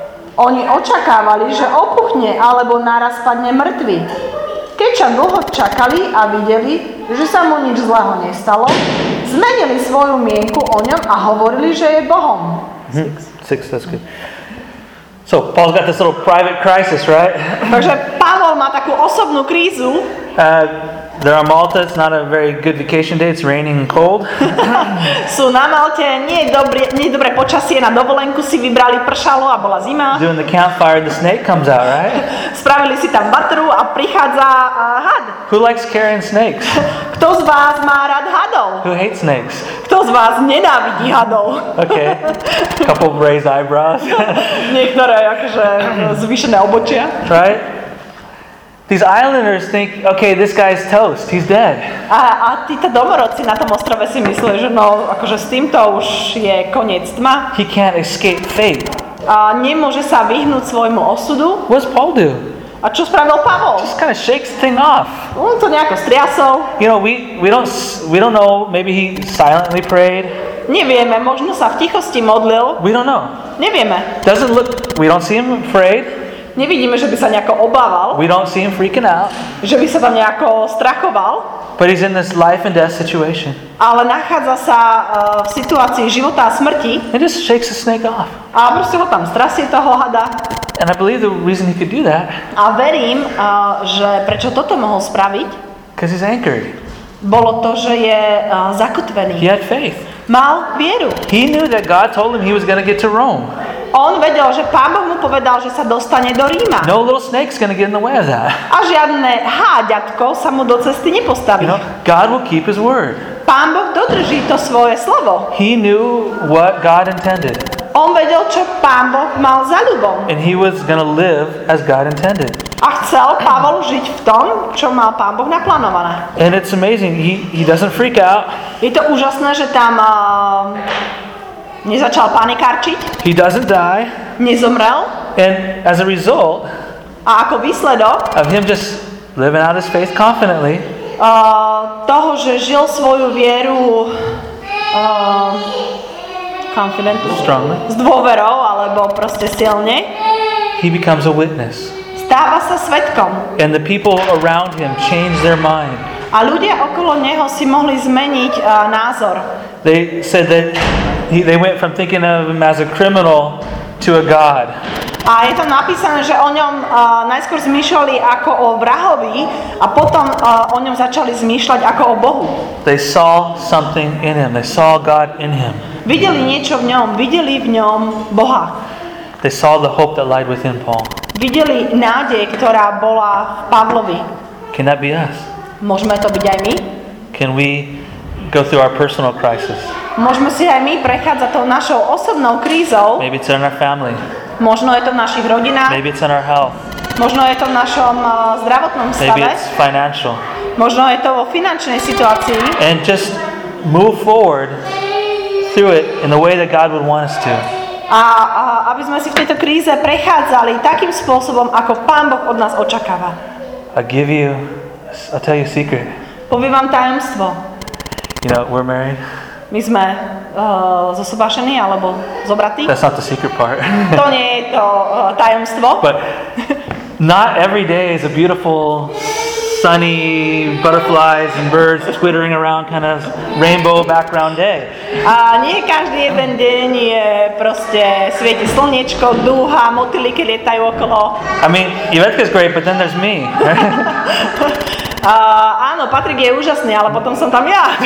Oni očakávali, že opuchne alebo naraz padne mŕtvy. Keď sa dlho čakali a videli, že sa mu nič zlého nestalo, zmenili svoju mienku o ňom a hovorili, že je Bohom. Six, that's good. So Paul's got this little private crisis, right? Takže Pavol má takú osobnú krízu. Uh, they're on Malta. It's not a very good vacation day. It's raining and cold. Sú na Malte, nie je dobré, nie je dobré počasie, na dovolenku si vybrali, pršalo a bola zima. Doing the campfire, the snake comes out, right? Spravili si tam batru a prichádza uh, had. Who likes carrying snakes? Kto z vás má rád hadov? Who hates snakes? Kto z vás nenávidí hadov? Okay. Couple of raised eyebrows. Niektoré akože zvýšené obočia. Right? These islanders think, okay, this guy's toast. He's dead. A, a títo domorodci na tom ostrove si mysleli, že no, akože s týmto už je koniec tma. He can't escape fate. A nemôže sa vyhnúť svojmu osudu. What does Paul do? A čo spravil Pavol? Just kind of shakes the thing off. On to nejako striasol. You know, we, we don't we don't know. Maybe he silently prayed. Nevieme, možno sa v tichosti modlil. We don't know. Nevieme. Doesn't look. We don't see him afraid. Nevidíme, že by sa nejako obával. We don't see him freaking out. Že by sa tam nejako strachoval. But he's in this life and death situation. Ale nachádza sa uh, v situácii života a smrti. He just shakes the snake off. A proste ho tam strasie toho hada. And I believe the reason he could do that. A verím, uh, že prečo toto mohol spraviť? Because he's anchored. Bolo to, že je uh, zakotvený. He had faith. Mal vieru. He knew that God told him he was going to get to Rome. On vedel, že Pán Boh mu povedal, že sa dostane do Ríma. No little snake's going to get in the way of that. A žiadne háďatko sa mu do cesty nepostaví. You know, God will keep his word. Pán Boh dodrží to svoje slovo. He knew what God intended. On vedel, čo Pán Boh mal za ľubom. And he was going to live as God intended. A chcel Pavol žiť v tom, čo mal Pán Boh naplánované. And it's amazing. He he doesn't freak out. Je to úžasné, že tam uh, nezačal panikárčiť. He doesn't die. Nezomrel. And as a result A ako výsledok of him just living out his faith confidently, uh, toho, že žil svoju vieru uh, confidently, strongly, s dôverou, alebo proste silne, he becomes a witness. stáva sa svedkom. And the people around him change their mind. A ľudia okolo neho si mohli zmeniť uh, názor. They said that he, they went from thinking of him as a criminal to a God. A je tam napísané, že o ňom uh, najskôr zmýšľali ako o vrahovi a potom uh, o ňom začali zmýšľať ako o Bohu. They saw something in him. They saw God in him. Videli niečo v ňom, videli v ňom Boha. They saw the hope that lied within Paul. Videli nádej, ktorá bola v Pavlovi. Can that be us? Môžeme to byť aj my? Can we go through our personal crisis? Môžeme si aj my prechádzať tou našou osobnou krízou. Maybe it's in our family. Možno je to v našich rodinách. Maybe it's in our health. Možno je to v našom uh, zdravotnom Maybe stave. it's financial. Možno je to vo finančnej situácii. And just move forward through it in the way that God would want us to. A, a aby sme si v tejto kríze prechádzali takým spôsobom, ako Pán Boh od nás očakáva. I'll give you, I'll tell you a secret. Poviem vám tajomstvo. You know, we're married. My sme uh, zosobášení alebo zobratí. That's not the secret part. To nie je to uh, tajomstvo. But not every day is a beautiful, sunny butterflies and birds twittering around, kind of rainbow background day. A nie každý jeden deň je proste svieti slniečko, dúha, motýliky lietajú okolo. I mean, Ivetka's great, but then there's me. Uh, áno, Patrik je úžasný, ale potom som tam ja.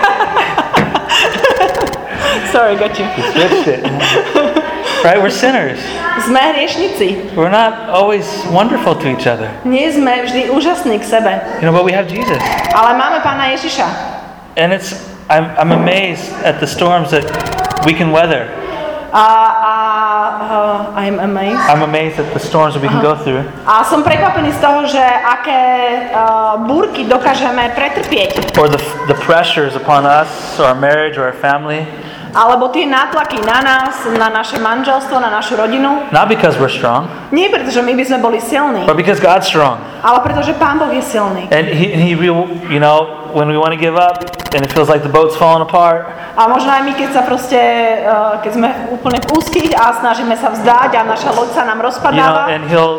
Sorry, got you. You switched it. Right? We're sinners. Sme hriešnici. We're not always wonderful to each other. Nie sme vždy úžasní k sebe. You know, but we have Jesus. Ale máme Pána Ježiša. And it's, I'm, I'm amazed at the storms that we can weather. A, a uh, I'm amazed. I'm amazed at the storms that we can go through. A som prekvapený z toho, že aké uh, búrky dokážeme pretrpieť. Or the, the pressures upon us, or our marriage, or our family. Alebo tie nátlaky na nás, na naše manželstvo, na našu rodinu. Not because we're strong, Nie preto, že my by sme boli silní, but because God's strong. ale preto, že Pán Boh je silný. And he, and he real, you know, when we want to give up, and it feels like the boat's falling apart, A možno aj my, keď sa proste, uh, keď sme úplne v úzkých a snažíme sa vzdať a naša loď sa nám you know, rozpadáva. and he'll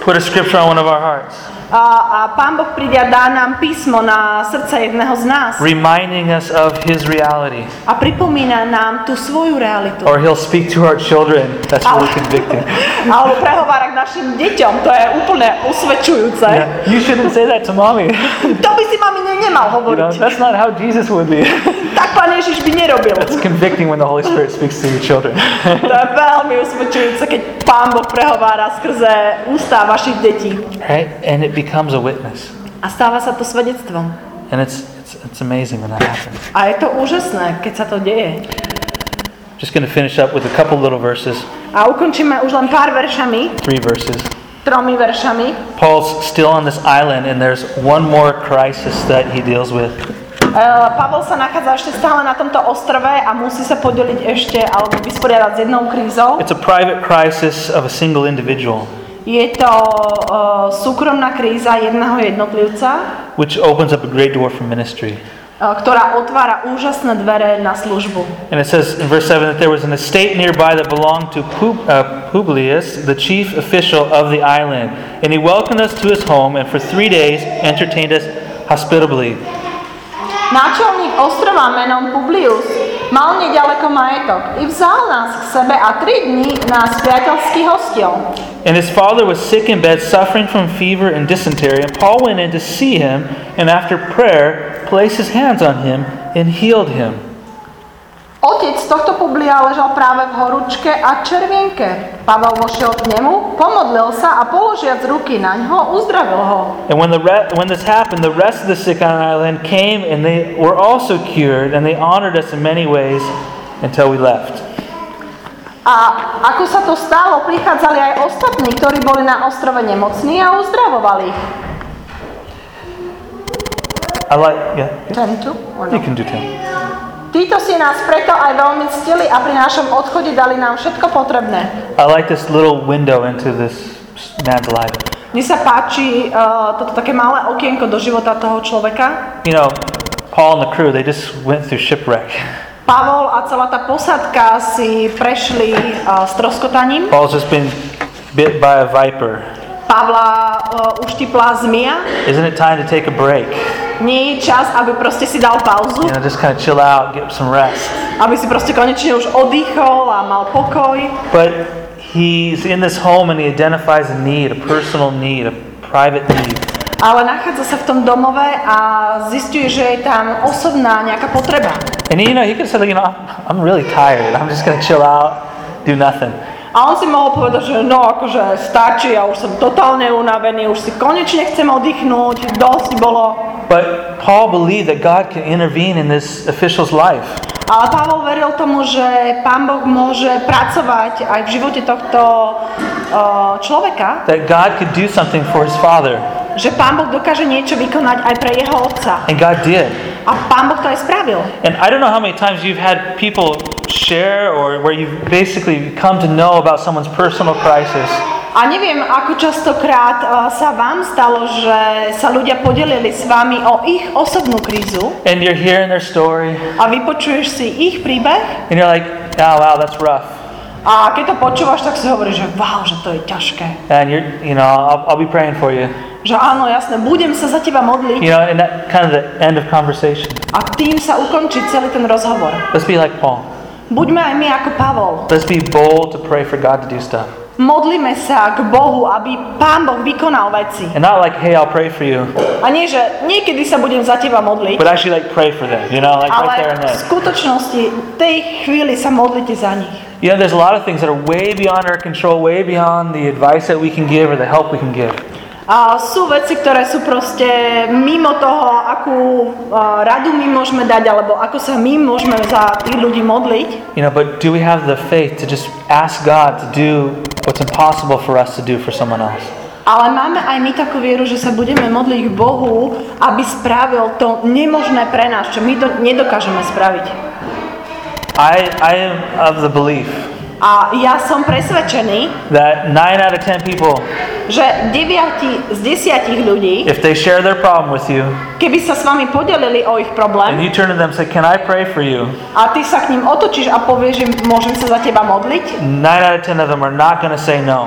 put a scripture on one of our hearts. A, a Pán Boh príde a dá nám písmo na srdce jedného z nás. Reminding us of His reality. A pripomína nám tú svoju realitu. Or He'll speak to our children. That's really convicting. Alebo prehovára k našim deťom. To je úplne usvedčujúce. Yeah. You shouldn't say that to mommy. To by si mami ne, nemal You know, hovoriť. that's not how Jesus would be. Tak Pán Ježiš by nerobil. It's convicting when the Holy Spirit speaks to your children. To je veľmi usvedčujúce, keď Pán Boh prehovára skrze ústa vašich detí. Right? And it becomes a witness. A stáva sa to svedectvom. And it's it's it's amazing when that happens. A je to úžasné, keď sa to deje. Just going to finish up with a couple little verses, A ukončíme už len pár veršami, three verses. tromi veršami. Paul's still on this island and there's one more crisis that he deals with. Uh, Pavol sa nachádza ešte stále na tomto ostrove a musí sa podeliť ešte alebo vysporiadať s jednou krízou. It's a private crisis of a single individual, Je to uh, súkromná kríza jedného jednotlivca, which opens up a great door for ministry. uh, ktorá otvára úžasné dvere na službu. And it says in verse seven that there was an estate nearby that belonged to Pub- uh, Publius, the chief official of the island. And he welcomed us to his home and for three days entertained us hospitably. Náčelník ostrova menom Publius mal nedaleko majetok i vzal nás k sebe a tri dni nás priateľsky hostil. And his father was sick in bed, suffering from fever and dysentery. And Paul went in to see him, and after prayer, placed his hands on him and healed him. Otec tohto Publia ležal práve v horúčke a červienke. Pavel vošiel k nemu, pomodlil sa a položiac ruky na ňo, uzdravil ho. And when the re- when this happened, the rest of the sick on the island came, and they were also cured, and they honored us in many ways until we left. A ako sa to stalo, prichádzali aj ostatní, ktorí boli na ostrove nemocní a uzdravovali ich. I like, yeah. Ten tu? Or no? You can do ten. Títo si nás preto aj veľmi ctili a pri našom odchode dali nám všetko potrebné. I like this little window into this man's life. Mne sa páči uh, toto také malé okienko do života toho človeka. You know, Paul and the crew, they just went through shipwreck. Pavol a celá tá posádka si prešli uh, stroskotaním. Paul's just been bit by a viper. Pavla uh, uštipla zmia. Isn't it time to take a break? Nie je čas, aby proste si dal pauzu. You know, just kind of chill out, get some rest. Aby si proste konečne už oddychol a mal pokoj. But he's in this home and he identifies a need, a personal need, a private need. Ale nachádza sa v tom domove a zisťuje, že je tam osobná nejaká potreba. And you know, he could have said, you know, I'm really tired. I'm just going to chill out, do nothing. A on si mohol povedať, že no akože stačí, ja už som totálne unavený, už si konečne chcem oddychnúť, dosť bolo. But Paul believed that God can intervene in this official's life. Ale Pavol veril tomu, že Pán Boh môže pracovať aj v živote tohto uh, človeka. That God could do something for his father. Že Pán Boh dokáže niečo vykonať aj pre jeho otca. And God did. A Pán Boh to aj spravil. And I don't know how many times you've had people share or where you've basically come to know about someone's personal crisis. A neviem, ako častokrát uh, sa vám stalo, že sa ľudia podelili s vami o ich osobnú krízu. And you're hearing their story. A vypočuješ si ich príbeh. And you're like, oh, wow, that's rough. A keď to počúvaš, tak si hovoríš, že wow, že to je ťažké. And you're, you know, I'll, I'll be praying for you. Že áno, jasné, budem sa za teba modliť. You know, and that kind of the end of conversation. A tým sa ukončí celý ten rozhovor. Let's be like Paul. Buďme aj my ako Pavol. Let's be bold to pray for God to do stuff. Modlíme sa k Bohu, aby Pán Boh vykonal veci. And not like, hey, I'll pray for you. A nie, že niekedy sa budem za teba modliť, But actually like pray for them, you know, like ale right there and v then. skutočnosti v tej chvíli sa modlite za nich. You know, there's a lot of things that are way beyond our control, way beyond the advice that we can give or the help we can give. A sú veci, ktoré sú proste mimo toho, akú uh, radu my môžeme dať, alebo ako sa my môžeme za tých ľudí modliť. You know, but do we have the faith to just ask God to do what's impossible for us to do for someone else? Ale máme aj my takú vieru, že sa budeme modliť k Bohu, aby spravil to nemožné pre nás, čo my do, nedokážeme spraviť. I, I am of the belief A ja som presvedčený, that nine out of ten people, že deviati z desiatich ľudí, if they share their problem with you, keby sa s vami podelili o ich and problém you turn to them and say, can I pray for you? a ty sa k ním otočíš a povieš, že môžem sa za teba modliť, Nine out of ten of them are not going to say no.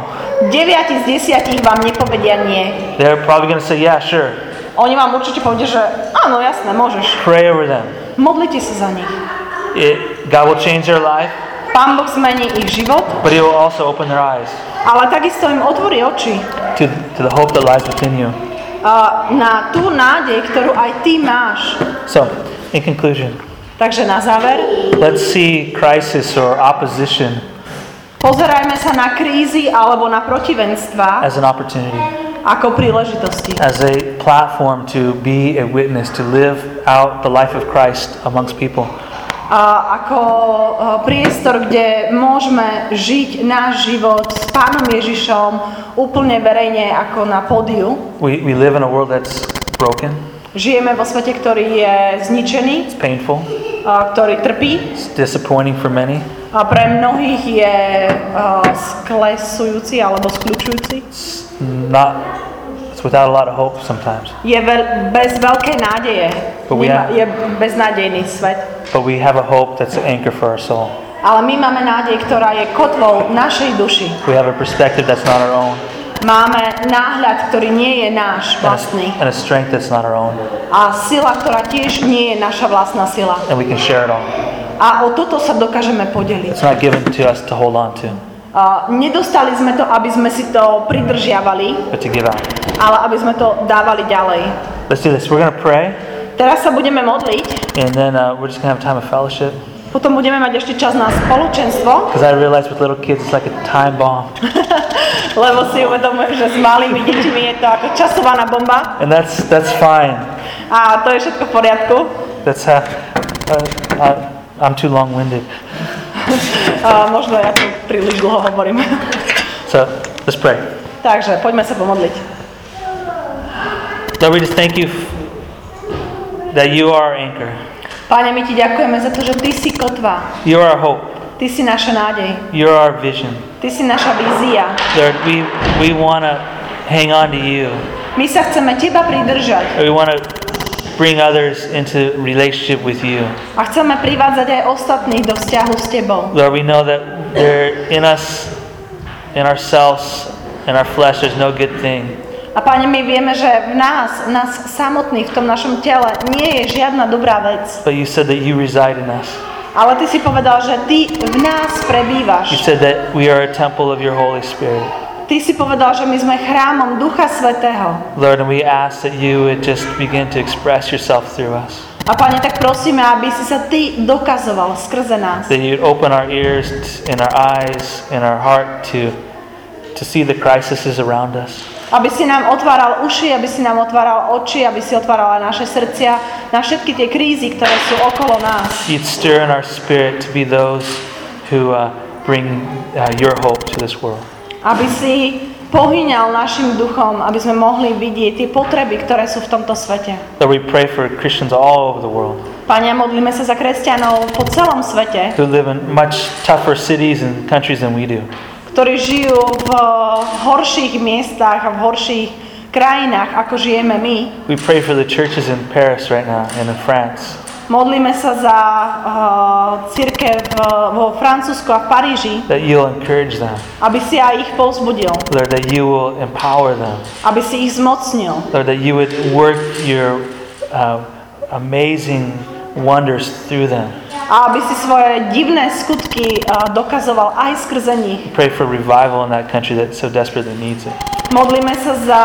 deviati z desiatich vám nepovedia nie. They're probably going to say, yeah, sure. Oni vám určite povedia, že áno, jasné, môžeš. Pray over them. Modlite sa za nich. It, God will change their life, Pán Boh zmení ich život, but He will also open their eyes ale takisto im otvorí oči to, to the hope that lies within you. uh, na tú nádej, ktorú aj ty máš. So, in conclusion, Takže na záver, let's see crisis or opposition pozerajme sa na krízy alebo na protivenstva as an opportunity, ako príležitosti. as a platform to be a witness, to live out the life of Christ amongst people. A ako uh, priestor, kde môžeme žiť náš život s Pánom Ježišom úplne verejne ako na pódiu. We, we live in a world that's broken, Žijeme vo svete, ktorý je zničený, it's painful, uh, ktorý trpí. it's disappointing for many, A pre mnohých je uh, sklesujúci alebo skľučujúci. it's not, it's without a lot of hope sometimes. Je veľ, bez veľkej nádeje. But we Nemá, have- je beznádejný svet. But we have a hope that's an anchor for our soul. Ale my máme nádej, ktorá je kotvou našej duši. We have a perspective that's not our own, Máme náhľad, ktorý nie je náš and vlastný. a, and a strength that's not our own, A sila, ktorá tiež nie je naša vlastná sila. and we can share it all. A o toto sa dokážeme podeliť. It's not given to us to hold on to, A nedostali sme to, aby sme si to pridržiavali, but to give out. ale aby sme to dávali ďalej. Let's do this. We're going to pray, Teraz sa budeme modliť, and then uh, we're just going to have time of fellowship. potom budeme mať ešte čas na spoločenstvo, Because I realize with little kids, it's like a time bomb. lebo si uvedomujem, že s malými deťmi je to ako časovaná bomba. And that's that's fine. A to je všetko v poriadku. That's how, uh, I, I'm too long-winded. A možno ja tu príliš dlho hovorím. So let's pray. Takže poďme sa pomodliť. Lord, we just thank you f- that you are our anchor. Páne, my ti ďakujeme za to, že ty si kotva. You are our hope. Ty si naša nádej. You're our vision. Ty si naša vízia. Lord, we, we want to hang on to you. My sa chceme teba pridržať. We want to bring others into relationship with you. A chceme privádzať aj ostatných do vzťahu s tebou. Lord, we know that there in us, in ourselves, in our flesh, there's no good thing. A Páne, my vieme, že v nás, v nás samotných, v tom našom tele nie je žiadna dobrá vec. But you said that you reside in us. Ale ty si povedal, že ty v nás You prebývaš. said that we are a temple of your Holy Spirit. Ty si povedal, že my sme chrámom Ducha Svätého. Lord, and we ask that you would just begin to express yourself through us. A Pane, tak prosíme, aby si sa ty dokazoval skrze nás. That you'd open our ears and our eyes and our heart to, to see the crises around us. Aby si nám otváral uši, aby si nám otváral oči, aby si otváral aj naše srdcia na všetky tie krízy, ktoré sú okolo nás. You'd stir in our spirit to be those who uh, bring uh, your hope to this world. Aby si pohýňal našim duchom, aby sme mohli vidieť tie potreby, ktoré sú v tomto svete. Lord, we pray for Christians all over the world Pane, modlíme sa za kresťanov po celom svete, who live in much tougher cities and countries than we do. ktorí žijú v horších miestach a v horších krajinách, ako žijeme my. We pray for the churches in Paris right now and in France. Modlíme sa za uh, cirkev uh, vo Francúzsku a v Paríži, That you'll encourage them. aby si aj ich povzbudil, Lord, that you will empower them. aby si ich zmocnil, Lord, that you would work your uh, amazing wonders through them. a aby si svoje divné skutky uh, dokazoval aj skrze nich. Pray for revival in that country that so desperately needs it. Modlíme sa za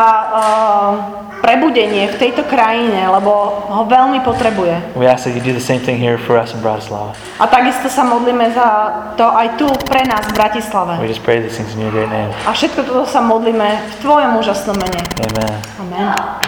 uh, prebudenie v tejto krajine, lebo ho veľmi potrebuje. We ask that you do the same thing here for us in Bratislava. A takisto sa modlíme za to aj tu pre nás v Bratislave. We just pray these things in your great name. A všetko toto sa modlíme v tvojom úžasnom mene. Amen. Amen.